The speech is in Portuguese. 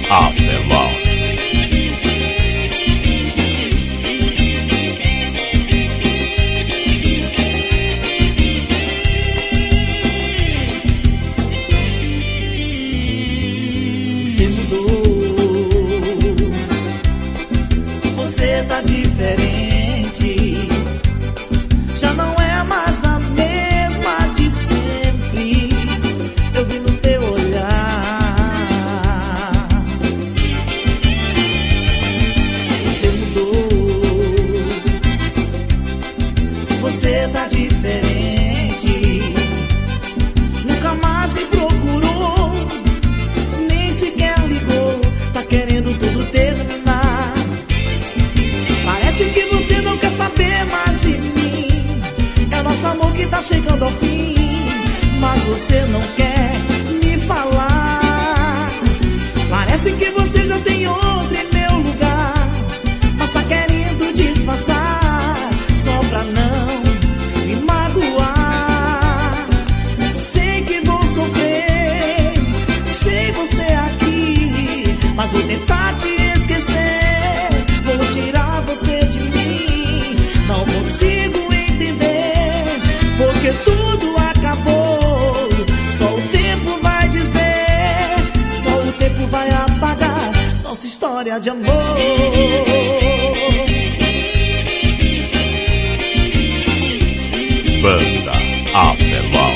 Aveloz. Você mudou, você tá diferente, já não é mais a mesma de sempre. Eu vi no teu olhar. Você mudou, você tá diferente, nunca mais me procurou, nem sequer ligou, tá querendo tudo terminar. Parece que você não quer saber mais de mim, é nosso amor que tá chegando ao fim, mas você não quer me falar. Parece que você já tem outro em meu lugar, mas tá querendo disfarçar, só pra não me magoar. Sei que vou sofrer, sei você aqui, mas vou tentar te esquecer, vou tirar você de mim. Não consigo entender porque tudo acabou. Só o tempo vai dizer, só o tempo vai apagar nossa história de amor. Banda Aveloz.